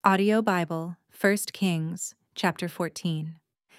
Audio Bible, 1 Kings, chapter 14.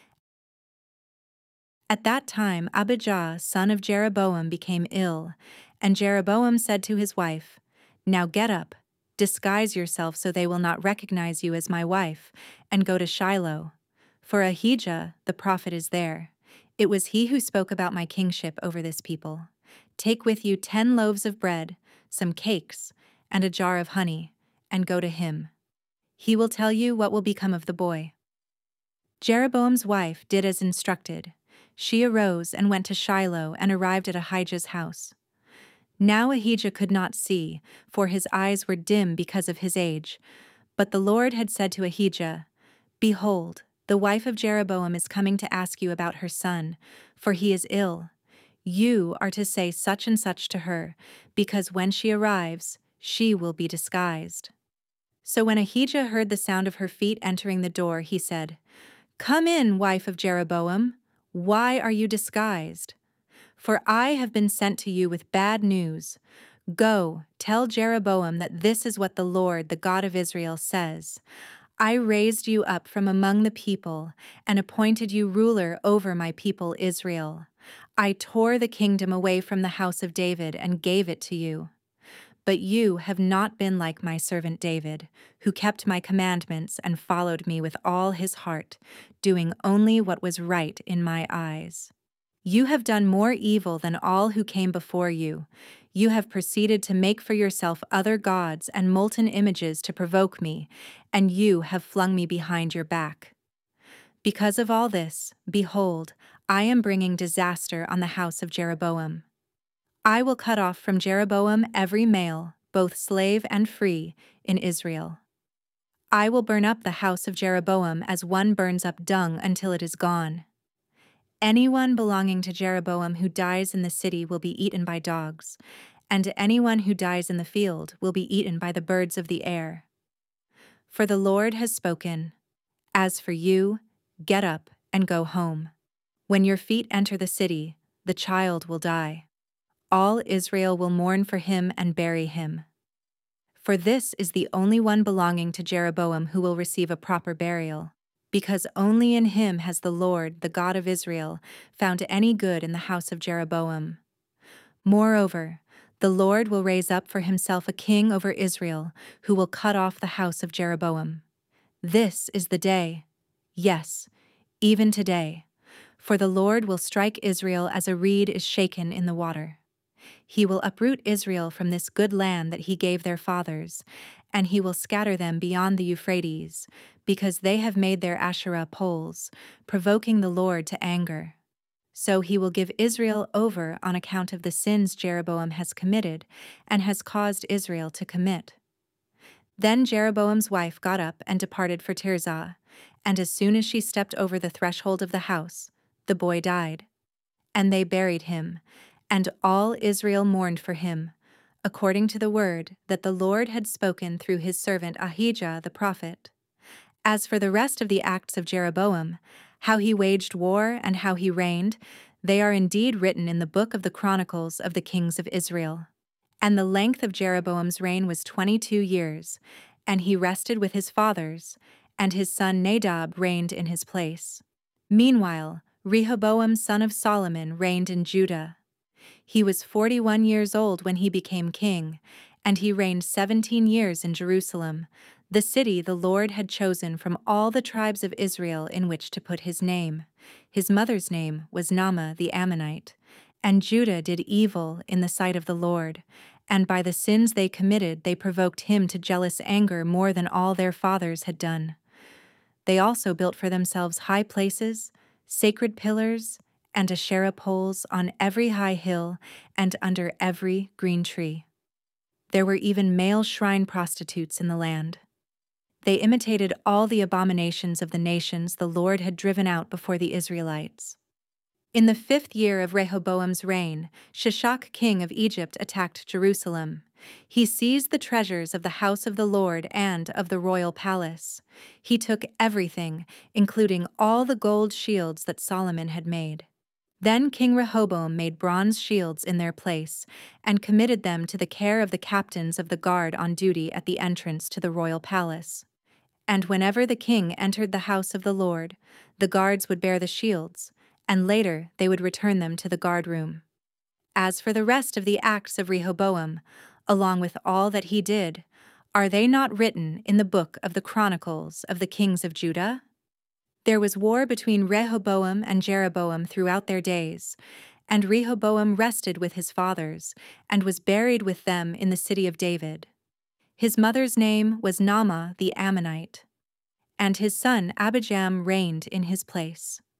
At that time Abijah, son of Jeroboam, became ill, and Jeroboam said to his wife, "Now get up, disguise yourself so they will not recognize you as my wife, and go to Shiloh. For Ahijah, the prophet, is there. It was he who spoke about my kingship over this people. Take with you 10 loaves of bread, some cakes, and a jar of honey, and go to him. He will tell you what will become of the boy." Jeroboam's wife did as instructed. She arose and went to Shiloh and arrived at Ahijah's house. Now Ahijah could not see, for his eyes were dim because of his age. But the Lord had said to Ahijah, "Behold, the wife of Jeroboam is coming to ask you about her son, for he is ill. You are to say such and such to her, because when she arrives, she will be disguised." So when Ahijah heard the sound of her feet entering the door, he said, "Come in, wife of Jeroboam. Why are you disguised? For I have been sent to you with bad news. Go, tell Jeroboam that this is what the Lord, the God of Israel, says. I raised you up from among the people and appointed you ruler over my people Israel. I tore the kingdom away from the house of David and gave it to you. But you have not been like my servant David, who kept my commandments and followed me with all his heart, doing only what was right in my eyes. You have done more evil than all who came before you. You have proceeded to make for yourself other gods and molten images to provoke me, and you have flung me behind your back. Because of all this, behold, I am bringing disaster on the house of Jeroboam. I will cut off from Jeroboam every male, both slave and free, in Israel. I will burn up the house of Jeroboam as one burns up dung until it is gone. Anyone belonging to Jeroboam who dies in the city will be eaten by dogs, and anyone who dies in the field will be eaten by the birds of the air. For the Lord has spoken. As for you, get up and go home. When your feet enter the city, the child will die. All Israel will mourn for him and bury him. For this is the only one belonging to Jeroboam who will receive a proper burial, because only in him has the Lord, the God of Israel, found any good in the house of Jeroboam. Moreover, the Lord will raise up for himself a king over Israel, who will cut off the house of Jeroboam. This is the day, yes, even today, for the Lord will strike Israel as a reed is shaken in the water. He will uproot Israel from this good land that he gave their fathers, and he will scatter them beyond the Euphrates, because they have made their Asherah poles, provoking the Lord to anger. So he will give Israel over on account of the sins Jeroboam has committed and has caused Israel to commit. Then Jeroboam's wife got up and departed for Tirzah, and as soon as she stepped over the threshold of the house, the boy died. And they buried him, and all Israel mourned for him, according to the word that the Lord had spoken through his servant Ahijah the prophet. As for the rest of the acts of Jeroboam, how he waged war and how he reigned, they are indeed written in the book of the Chronicles of the kings of Israel. And the length of Jeroboam's reign was 22 years, and he rested with his fathers, and his son Nadab reigned in his place. Meanwhile, Rehoboam son of Solomon reigned in Judah. He was 41 years old when he became king, and he reigned 17 years in Jerusalem, the city the Lord had chosen from all the tribes of Israel in which to put his name. His mother's name was Naamah the Ammonite. And Judah did evil in the sight of the Lord, and by the sins they committed they provoked him to jealous anger more than all their fathers had done. They also built for themselves high places, sacred pillars, and Asherah poles on every high hill and under every green tree. There were even male shrine prostitutes in the land. They imitated all the abominations of the nations the Lord had driven out before the Israelites. In the 5th year of Rehoboam's reign, Shishak king of Egypt attacked Jerusalem. He seized the treasures of the house of the Lord and of the royal palace. He took everything, including all the gold shields that Solomon had made. Then King Rehoboam made bronze shields in their place and committed them to the care of the captains of the guard on duty at the entrance to the royal palace. And whenever the king entered the house of the Lord, the guards would bear the shields, and later they would return them to the guardroom. As for the rest of the acts of Rehoboam, along with all that he did, are they not written in the book of the Chronicles of the kings of Judah? There was war between Rehoboam and Jeroboam throughout their days, and Rehoboam rested with his fathers, and was buried with them in the city of David. His mother's name was Naamah the Ammonite, and his son Abijam reigned in his place.